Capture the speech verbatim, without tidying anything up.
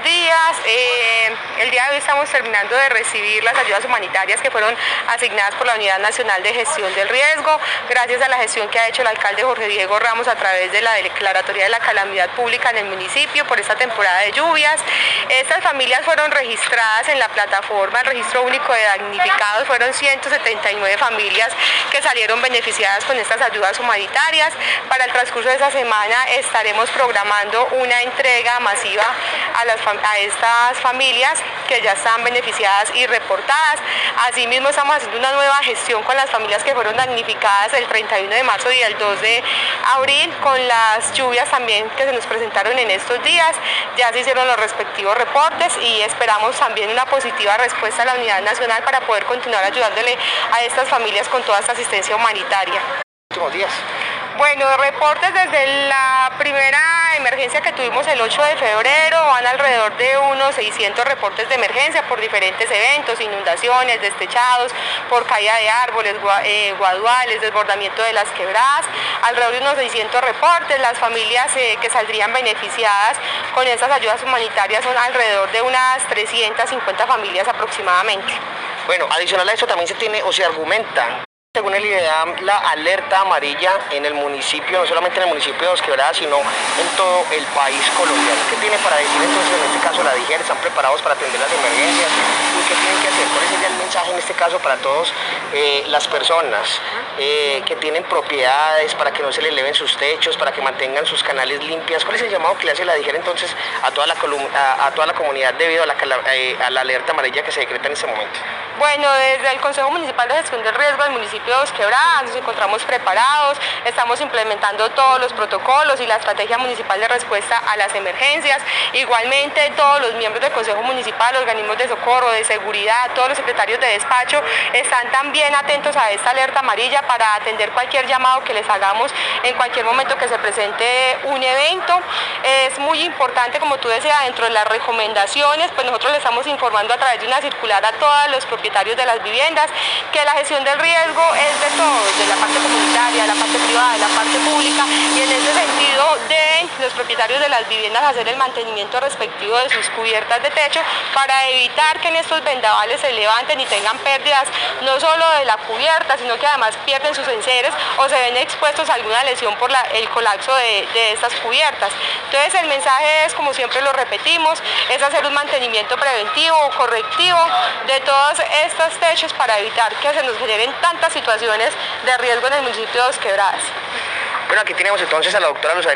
días. Eh, el día de hoy estamos terminando de recibir las ayudas humanitarias que fueron asignadas por la Unidad Nacional de Gestión del Riesgo, gracias a la gestión que ha hecho el alcalde Jorge Diego Ramos a través de la declaratoria de la calamidad pública en el municipio por esta temporada de lluvias. Estas familias fueron registradas en la plataforma, el registro único de damnificados, fueron ciento setenta y nueve familias que salieron beneficiadas con estas ayudas humanitarias. Para el transcurso de esta semana estaremos programando una entrega masiva a, las, a estas familias que ya están beneficiadas y reportadas. Asimismo estamos haciendo una nueva gestión con las familias que fueron damnificadas el treinta y uno de marzo y el dos de abril, con las lluvias también que se nos presentaron en estos días. Ya se hicieron los respectivos reportes y esperamos también una positiva respuesta a la Unidad Nacional para poder continuar ayudándole a estas familias con toda esta asistencia humanitaria. Últimos días. Bueno, reportes desde la primera emergencia que tuvimos el ocho de febrero, van alrededor de unos seiscientos reportes de emergencia por diferentes eventos, inundaciones, destechados, por caída de árboles, guaduales, desbordamiento de las quebradas, alrededor de unos seiscientos reportes. Las familias eh, que saldrían beneficiadas con estas ayudas humanitarias son alrededor de unas trescientas cincuenta familias aproximadamente. Bueno, adicional a eso también se tiene o se argumenta, según el IDEAM, la alerta amarilla en el municipio, no solamente en el municipio de Dos Quebradas, sino en todo el país colombiano. ¿Qué tiene para decir entonces en este caso la DIGER? ¿Están preparados para atender las emergencias? ¿Y qué tienen que hacer? ¿Cuál sería el mensaje en este caso para todas eh, las personas eh, que tienen propiedades, para que no se les eleven sus techos, para que mantengan sus canales limpias? ¿Cuál es el llamado que le hace la DIGER entonces a toda la, a, a toda la comunidad debido a la, eh, a la alerta amarilla que se decreta en este momento? Bueno, desde el Consejo Municipal de Gestión del Riesgo del municipio de Dos Quebradas nos encontramos preparados, estamos implementando todos los protocolos y la estrategia municipal de respuesta a las emergencias. Igualmente todos los miembros del Consejo Municipal, organismos de socorro, de seguridad, todos los secretarios de despacho están también atentos a esta alerta amarilla para atender cualquier llamado que les hagamos en cualquier momento que se presente un evento. Es muy importante, como tú decías, dentro de las recomendaciones, pues nosotros le estamos informando a través de una circular a todos los propietarios de las viviendas que la gestión del riesgo es de todos, de la parte comunitaria, de la parte privada, de la parte pública, y en ese sentido de los propietarios de las viviendas hacer el mantenimiento respectivo de sus cubiertas de techo para evitar que en estos vendavales se levanten y tengan pérdidas no solo de la cubierta, sino que además pierden sus enseres o se ven expuestos a alguna lesión por la, el colapso de, de estas cubiertas. Entonces el mensaje es, como siempre lo repetimos, es hacer un mantenimiento preventivo o correctivo de todos estos techos para evitar que se nos generen tantas situaciones de riesgo en el municipio de Dos Quebradas. Bueno, aquí tenemos entonces a la doctora Luz